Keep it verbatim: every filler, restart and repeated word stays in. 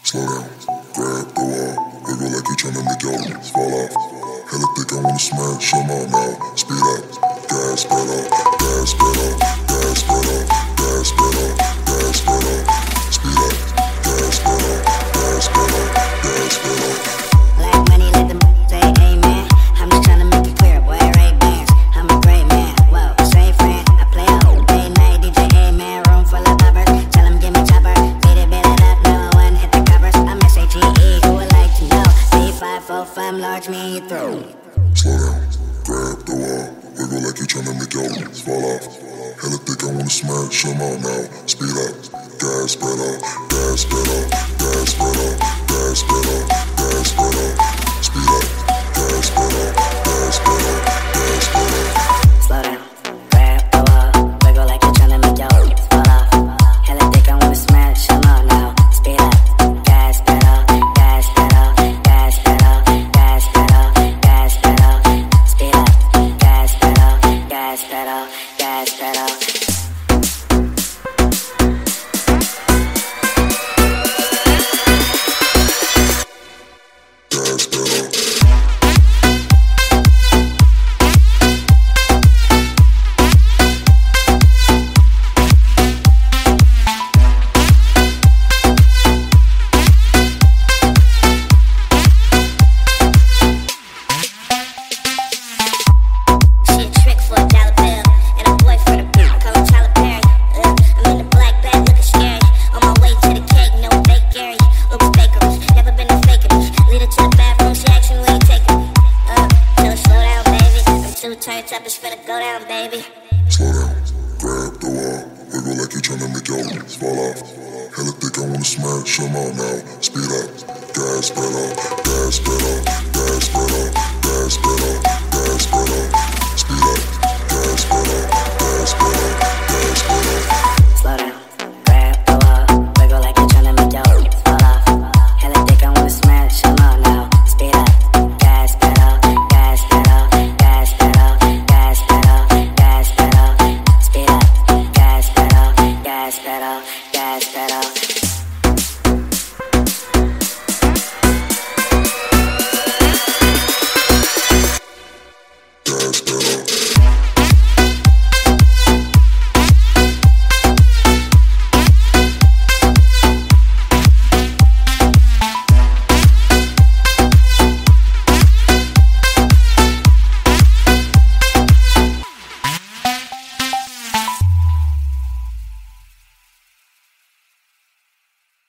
Slow down, grab the wall, wiggle like you tryna make your limbs fall off. Hella thick, I wanna smash them all now. Speed up, gas pedal, gas pedal, gas pedal, gas pedal, gas pedal. Speed up, gas pedal, gas pedal, gas pedal. Black money, let the money say amen. I'm just tryna make it clear, boy, Ray-Bans. I'm a great man, whoa, say friend. I play a whole day night, D J A-man, room full of boppers. Tell him give me chopper, beat it, beat it up, no one hit the covers. I'm S A G E, who would like to know? C five four five, large me through. Slow down, grab the wall, wiggle like you tryna make your limbs fall off. Hella thick, I wanna smash them all now. Speed up, gas pedal, gas pedal, gas pedal, gas pedal, gas pedal. Speed up, gas pedal, gas pedal, gas pedal. Slow down, grab the wall, wiggle like you're tryna make your lips fall off. Hella thick, I wanna smash them all now. Speed up, gas pedal, gas pedal, gas pedal, gas pedal, gas pedal. Speed up, gas pedal, gas pedal, gas pedal. Gas pedal. She a trick for a dollar bill, and a boy for the beat. I call him Tyler Perry. Uh, I'm in the black bag looking scary. On my way to the cake, no fake Gary. Oops, bakery, never been a faker. Lead her to the bathroom, she asked me where you taking me. Uh, tell her slow down, baby. I'm too turned up, it's finna go down, baby. Slow down, grab the wall, wiggle like you tryna make your limbs fall off. Hella thick, I wanna smash them all now. Speed up, gas pedal, gas pedal, gas pedal, gas pedal, gas pedal. Speed up, gas pedal, gas pedal, gas pedal. Slow down, grab the wall, wiggle like you're tryna make your lips fall off. Hella thick, I wanna smash them all now. Speed up, gas pedal, gas pedal, gas pedal, gas pedal, gas pedal. Speed up, gas pedal, gas pedal, gas pedal. Gas pedal.